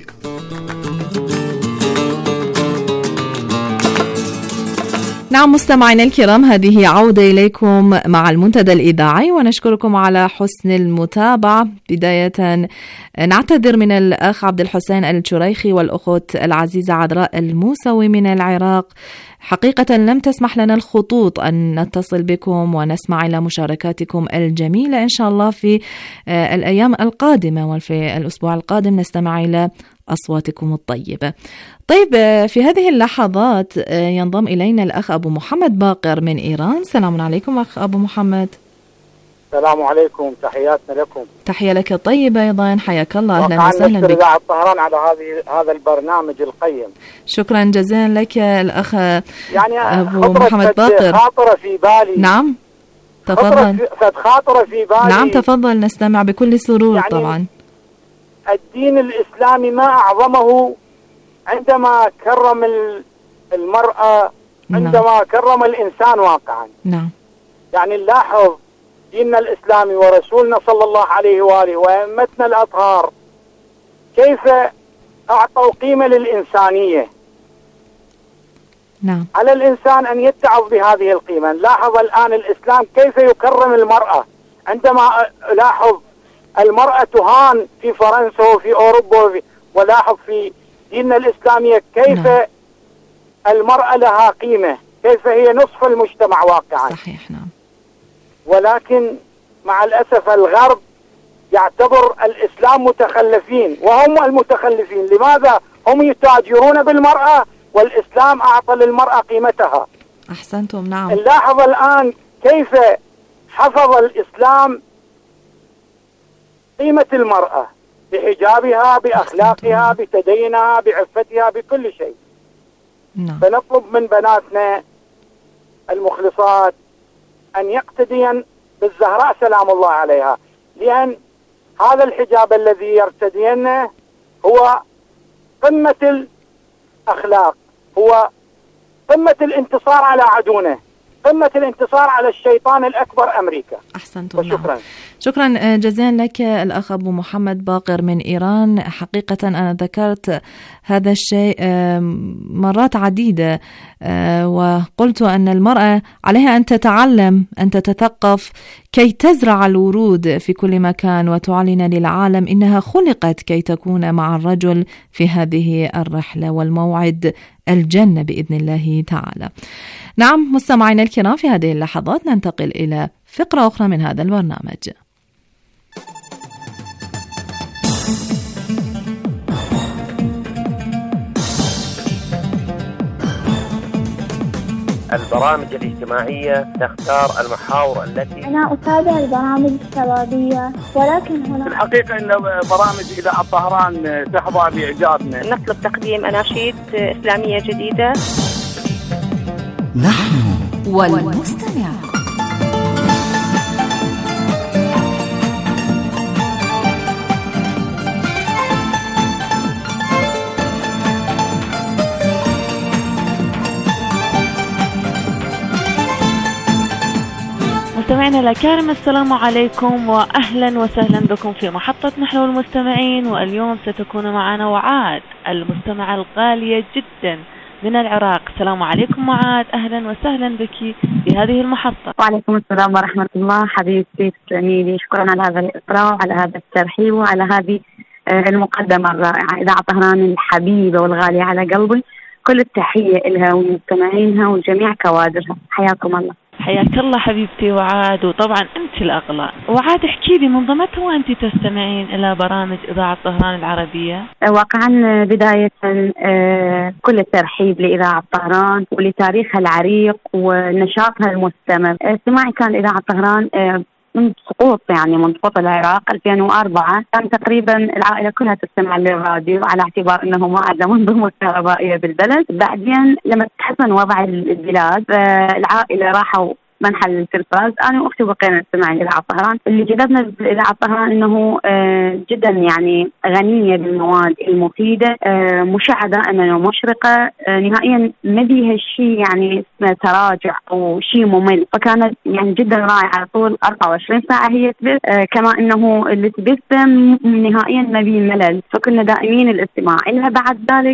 نعم مستمعينا الكرام، هذه عودة إليكم مع المنتدى الإذاعي، ونشكركم على حسن المتابعة. بداية نعتذر من الأخ عبد الحسين الشريخي والأخت العزيزة عذراء الموسوي من العراق، حقيقة لم تسمح لنا الخطوط أن نتصل بكم ونسمع إلى مشاركاتكم الجميلة. إن شاء الله في الأيام القادمة وفي الأسبوع القادم نستمع إلى أصواتكم الطيبة. طيب، في هذه اللحظات ينضم إلينا الأخ أبو محمد باقر من إيران. السلام عليكم أخ أبو محمد.
السلام عليكم، تحياتنا لكم.
تحية لك طيبة أيضا، حياك الله، أهلا وسهلا بك.
إذاعة طهران على هذا البرنامج القيم.
شكرا جزيلا لك الأخ
يعني
أبو محمد باقر.
خاطرة في بالي.
نعم تفضل.
خاطرة في بالي.
نعم تفضل، نستمع بكل سرور. يعني طبعا
الدين الإسلامي ما أعظمه عندما كرم المرأة، عندما كرم الإنسان واقعا.
نعم.
يعني نلاحظ ديننا الإسلامي ورسولنا صلى الله عليه وآله وأئمتنا الأطهار كيف أعطوا قيمة للإنسانية.
نعم.
على الإنسان أن يتعظ بهذه القيمة. نلاحظ الآن الإسلام كيف يكرم المرأة، عندما لاحظ المرأة تهان في فرنسا وفي أوروبا، ولاحظ في ديننا الإسلامية كيف المرأة لها قيمة، كيف هي نصف المجتمع واقعا.
صحيح. نعم.
ولكن مع الأسف الغرب يعتبر الإسلام متخلفين، وهم المتخلفين. لماذا؟ هم يتاجرون بالمرأة والإسلام أعطى للمرأة قيمتها.
أحسنتم. نعم.
نلاحظ الآن كيف حفظ الإسلام قيمة المرأة بحجابها، بأخلاقها، بتدينها، بعفتها، بكل شيء. فنطلب من بناتنا المخلصات أن يقتدين بالزهراء سلام الله عليها، لأن هذا الحجاب الذي يرتدينه هو قمة الأخلاق، هو قمة الانتصار على عدونا. قمة الانتصار على الشيطان الأكبر أمريكا.
أحسنت.
وشكرا.
شكرا جزيلا لك الأخ أبو محمد باقر من إيران. حقيقة أنا ذكرت هذا الشيء مرات عديدة، وقلت أن المرأة عليها أن تتعلم، أن تتثقف كي تزرع الورود في كل مكان وتعلن للعالم إنها خلقت كي تكون مع الرجل في هذه الرحلة، والموعد الجنة بإذن الله تعالى. نعم مستمعينا الكرام، في هذه اللحظات ننتقل إلى فقرة أخرى من هذا البرنامج.
البرامج الاجتماعية تختار المحاور التي
أنا أتابع البرامج الشبابية، ولكن هنا
في الحقيقة إن برامج إذاعة طهران تحظى بإعجابنا.
نطلب تقديم أناشيد إسلامية جديدة.
نحن
والمستمع.
مستمعينا الأكارم، السلام عليكم وأهلا وسهلا بكم في محطة نحن والمستمعين. واليوم ستكون معنا وعاد، المستمعة الغالية جدا من العراق. السلام عليكم وعاد، أهلا وسهلا بك في هذه المحطة.
وعليكم السلام ورحمة الله. حبيبتي تسلميلي، شكرا على هذا الإطراء وعلى هذا الترحيب وعلى هذه المقدمة الرائعة. إذاعة طهران الحبيبة والغالية على قلبي، كل التحية لها ومستمعينها وجميع كوادرها، حياكم الله.
حياك الله حبيبتي وعاد، وطبعا أنت الأغلى. وعاد احكي لي، من ضمتها وأنت تستمعين إلى برامج إذاعة طهران العربية؟
واقعا بداية كل الترحيب لإذاعة طهران ولتاريخها العريق ونشاطها المستمر. استماعي كان إذاعة طهران من سقوط، يعني من سقوط العراق 2004 كان تقريبا العائلة كلها تستمع للراديو على اعتبار أنه ما عندنا منظومة كهربائية بالبلد. بعدين لما تحسن وضع البلاد العائلة راحوا منحل التلفاز. أنا وأختي بقينا نستمع لإذاعة طهران. اللي جذبنا بإذاعة طهران إنه جدا يعني غنية بالمواد المفيدة، مشعة دائما ومشرقة، نهائيا ما بيها شيء يعني تراجع أو شيء ممل. فكانت يعني جدا رائعة طول 24 ساعة هي تبث، كما إنه اللي تبث نهائيا ما بيه ملل، فكنا دائمين الاستماع لها. بعد ذلك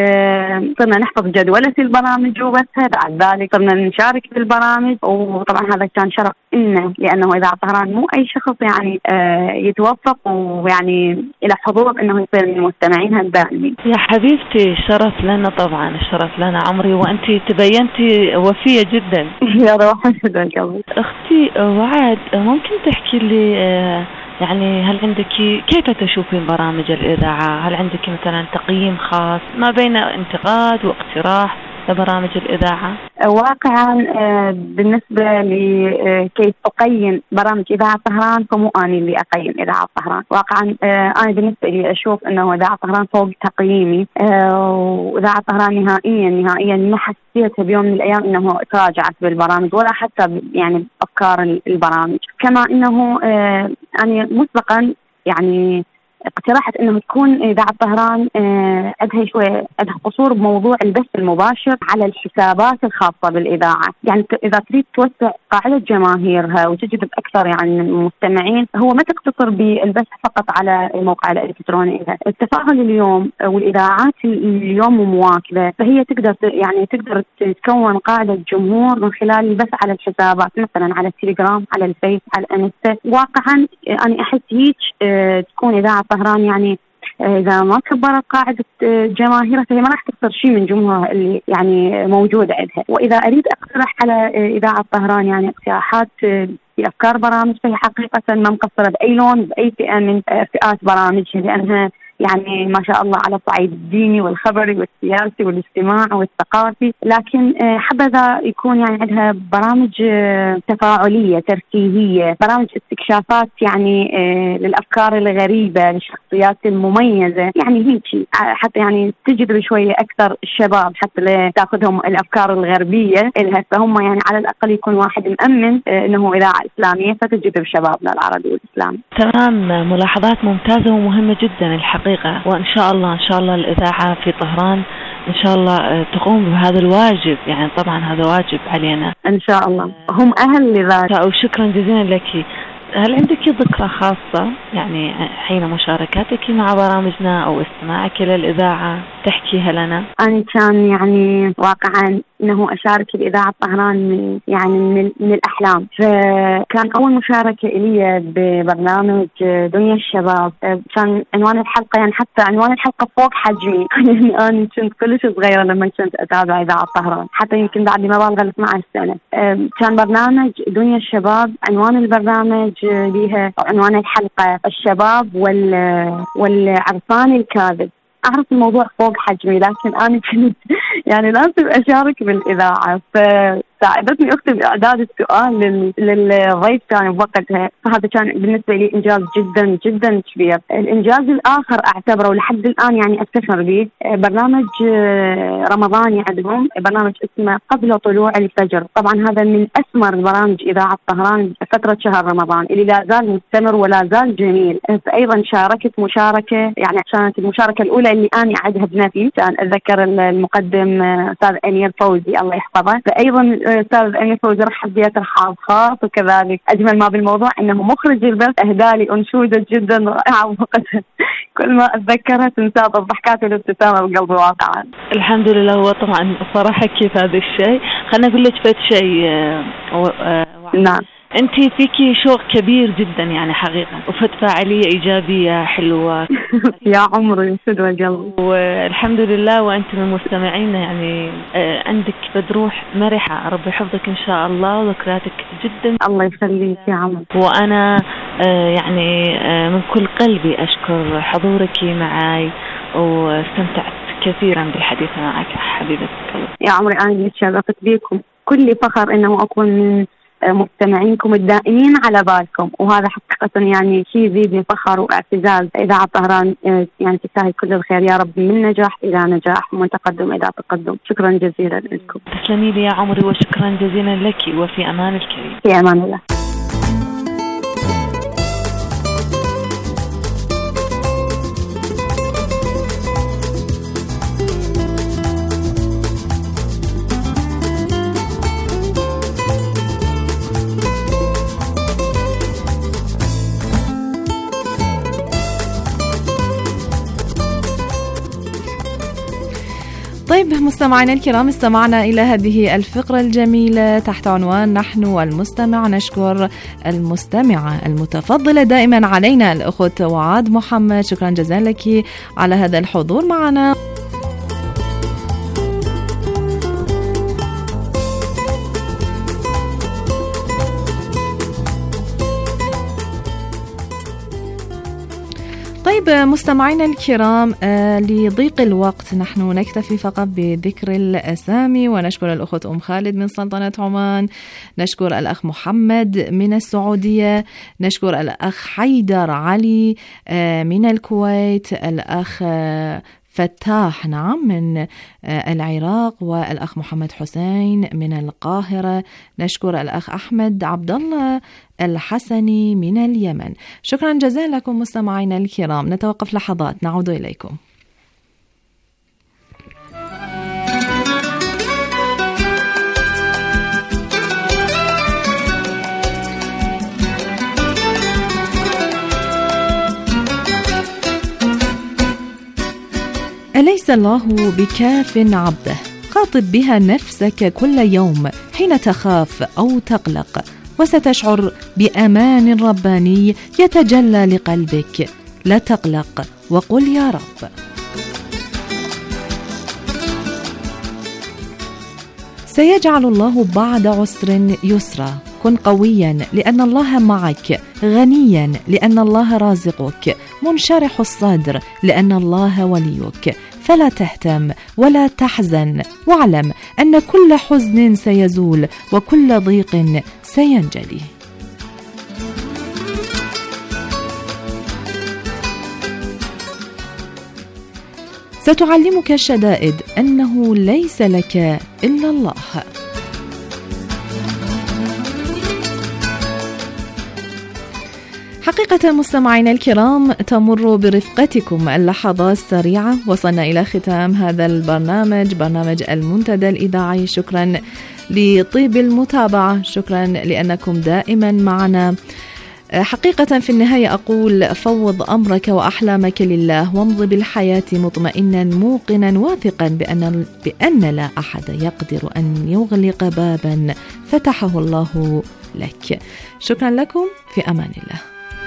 صرنا نحفظ جدولة البرامج وبثها، بعد ذلك صرنا نشارك في البرامج. وطبعا هذا كان شرف لنا، لأنه إذاعة طهران مو أي شخص يعني يتوفق ويعني إلى حضور أنه يصير من مستمعينها الدائمين.
يا حبيبتي شرف لنا، طبعا الشرف لنا عمري، وأنت تبينتي وفية جدا.
يا روح قبل.
أختي وعد، ممكن تحكي لي يعني هل عندك كيف تشوفين برامج الإذاعة؟ هل عندك مثلا تقييم خاص ما بين انتقاد واقتراح لبرامج الإذاعة؟
واقعا بالنسبة لكيف أقيم برامج إذاعة طهران فمو أنا اللي أقيم إذاعة طهران. واقعا أنا بالنسبة لي أشوف أنه إذاعة طهران فوق تقييمي، وإذاعة طهران نهائيا ما حسيتها بيوم من الأيام أنه تراجعت بالبرامج ولا حتى يعني أفكار البرامج. كما أنه أنا مسبقا يعني اقترحت انه تكون إذاعة طهران عندها شوية عندها قصور بموضوع البث المباشر على الحسابات الخاصة بالإذاعة. يعني إذا تريد توسع قاعدة جماهيرها وتجذب أكثر يعني المستمعين، هو ما تقتصر بالبث فقط على الموقع الإلكتروني. التفاعل اليوم والإذاعات اليوم مواكبة، فهي تقدر تكون قاعدة جمهور من خلال البث على الحسابات، مثلا على التليجرام، على الفيس، على الانستا. واقعا أنا أحس هيك تكون إذاعة طهران يعني إذا ما كبرت قاعدة جماهيرها فهي ما راح تخسر شيء من جمهورها اللي يعني موجود عندها. وإذا أريد أقترح على إذاعة طهران يعني اقتراحات بأفكار برامج، فهي حقيقة ما مقصرة بأي لون بأي فئة من فئات برامجها، لأنها يعني ما شاء الله على الصعيد الديني والخبري والسياسي والاجتماعي والثقافي. لكن حبذا يكون يعني عندها برامج تفاعلية ترفيهية، برامج استكشافات يعني للأفكار الغريبة، للشخصيات المميزة، يعني هيك حتى يعني تجذب شوية أكثر الشباب، حتى تأخذهم الأفكار الغربية إلها، فهم يعني على الأقل يكون واحد مأمن إنه إذاعة إسلامية فتجذب شبابنا العربي والإسلامي.
تمام، ملاحظات ممتازة ومهمة جدا الحقيقة. وإن شاء الله الإذاعة في طهران إن شاء الله تقوم بهذا الواجب، يعني طبعا هذا واجب علينا
إن شاء الله، هم أهل لذلك.
وشكرا جزيلا لك. هل عندك ذكرى خاصة يعني حين مشاركتك مع برامجنا أو استماعك إلى الإذاعة تحكيها لنا؟
أنا كان يعني واقعا أنه أشارك بإذاعة طهران من الأحلام. فكان أول مشاركة إلي ببرنامج دنيا الشباب، كان عنوان الحلقة يعني حتى عنوان الحلقة فوق حجمي. يعني أنا كنت كلش صغيرة لما كنت أتابع إذاعة طهران، حتى يمكن بعد ما بالغ 12 سنة. كان برنامج دنيا الشباب، عنوان البرنامج بها عنوان الحلقة الشباب والعرفان الكاذب. أعرف الموضوع فوق حجمي، لكن أنا كنت يعني لازم أشارك بالإذاعة، فساعدتني أختي بإعداد السؤال للضيف كان بوقتها. فهذا كان بالنسبة لي إنجاز جدا جدا كبير. الإنجاز الآخر أعتبره لحد الآن يعني أفتخر به، برنامج رمضاني عندهم، برنامج اسمه قبل طلوع الفجر. طبعا هذا من أثمر برامج إذاعة طهران فترة شهر رمضان اللي لا زال مستمر ولا زال جميل. فأيضا شاركت مشاركة، يعني كانت المشاركة الأولى اللي أنا أعدها بنفسي، كان أتذكر المقدم أستاذ أمير فوزي الله يحفظه. فأيضا أستاذ أمير فوزي رحب بي ترحاب خاص، وكذلك أجمل ما بالموضوع أنه مخرج البث أهدى لي أنشودة جدا رائعة، وقتها كل ما أتذكرها تنساب الضحكات والابتسامة بقلبي واقعا.
الحمد لله. هو طبعا صراحة كيف هذا الشيء، خلنا أقول لك فات شيء.
نعم،
أنت فيكي شوق كبير جدا يعني حقيقة، وفت فاعلية إيجابية حلوة.
يا عمري يسعد قلبي.
والحمد لله. وأنت من مستمعينا يعني عندك بدروح مرحة، ربي يحفظك إن شاء الله، وذكرياتك جدا.
الله يخليك يا عمري.
وأنا يعني من كل قلبي أشكر حضورك معي، واستمتعت كثيرا بالحديث معك حبيبتي.
يا عمري أنا تشرفت بكم، كل فخر إنه أكون من مستمعينكم الدائمين على بالكم، وهذا حقيقة يعني شيء يزيدني فخر واعتزاز. إذاعة طهران يعني تستاهل كل الخير يا رب، من نجاح إلى نجاح ومن تقدم إلى تقدم. شكرا جزيلا لكم.
تسلمي لي يا عمري، وشكرا جزيلا لك، وفي أمان الكريم.
في أمان الله.
طيب مستمعينا الكرام، استمعنا إلى هذه الفقرة الجميلة تحت عنوان نحن والمستمع. نشكر المستمعة المتفضلة دائما علينا الأخت وعاد محمد، شكرا جزيلا لك على هذا الحضور معنا. طيب مستمعينا الكرام، لضيق الوقت نحن نكتفي فقط بذكر الأسامي، ونشكر الأخت أم خالد من سلطنة عمان، نشكر الأخ محمد من السعودية، نشكر الأخ حيدر علي من الكويت، الأخ فتاح من العراق، والأخ محمد حسين من القاهرة، نشكر الأخ أحمد عبد الله الحسني من اليمن. شكرا جزيلا لكم مستمعينا الكرام، نتوقف لحظات نعود إليكم. أليس الله بكاف عبده؟ خاطب بها نفسك كل يوم حين تخاف أو تقلق، وستشعر بأمان رباني يتجلى لقلبك. لا تقلق وقل يا رب. سيجعل الله بعد عسر يسرا. كن قويا لأن الله معك، غنيا لأن الله رازقك، منشرح الصدر لأن الله وليك. فلا تهتم ولا تحزن، واعلم أن كل حزن سيزول وكل ضيق سينجلي. ستعلمك الشدائد أنه ليس لك إلا الله. حقيقة مستمعينا الكرام، تمر برفقتكم اللحظات السريعة. وصلنا إلى ختام هذا البرنامج، برنامج المنتدى الإذاعي. شكرا لطيب المتابعة، شكرا لأنكم دائما معنا. حقيقة في النهاية أقول: فوض أمرك وأحلامك لله، وامض بالحياة مطمئنا موقنا واثقا بأن لا أحد يقدر أن يغلق بابا فتحه الله لك. شكرا لكم، في أمان الله.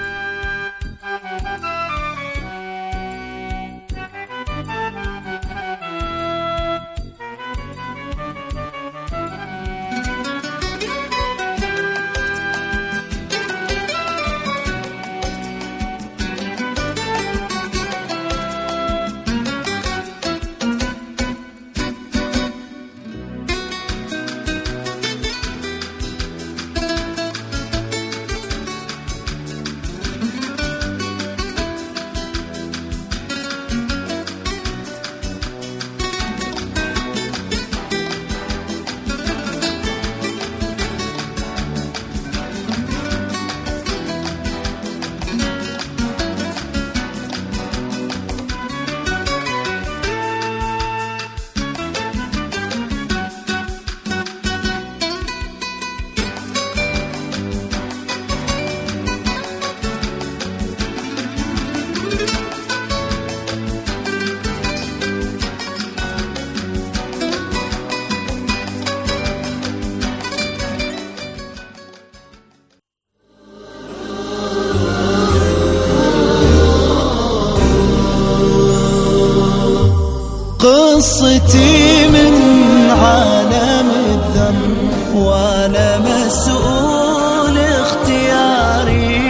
قصتي من عالم الذر وانا مسؤول اختياري،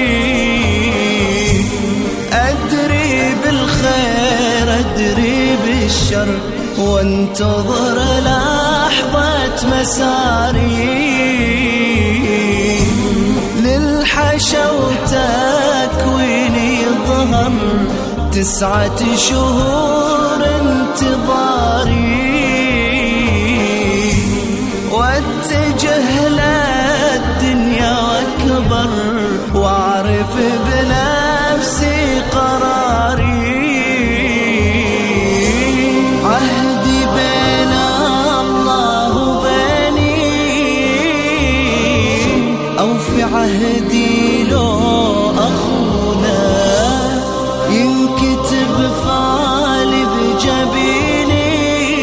ادري بالخير ادري بالشر وانتظر لحظة مساري. للحشا وتكويني ظهر 9 شهور انتظاري، واتجه للدنيا واكبر واعرف بنفسي قراري. عهدي بين الله وبيني، او في عهدي لو اخونا ينكتب فعلي بجبيني،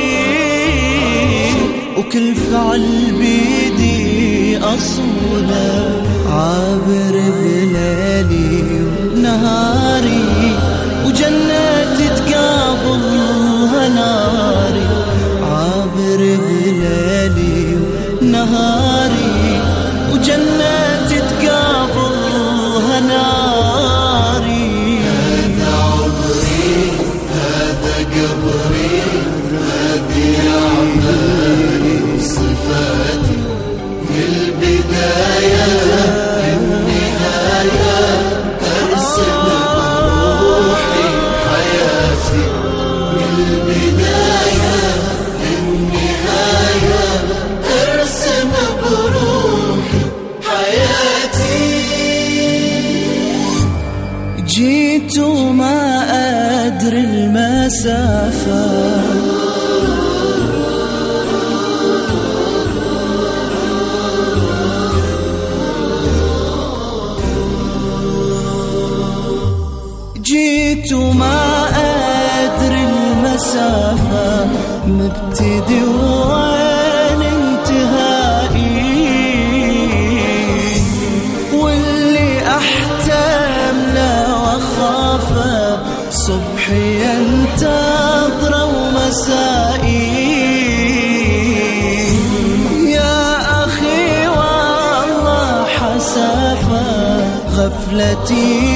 وكل فعل بيدي أصوله. عابر بليلي ونهاري وجناتي تقابلها ناري، عابر بليلي ونهاري وجناتي تقابلها ناري. هذا عمري هذا قبري، هذه أعمالي وصفاتي، البداية النهاية، أرسم بروحي حياتي. البداية النهاية، أرسم بروحي حياتي. جيت وما أدري المسافة، جيت وما أدري المسافة، مبتدي وين انتهائي. واللي أحتمله وأخافه صبحي ينتظر ومسائي. يا أخي والله حسافة غفلتي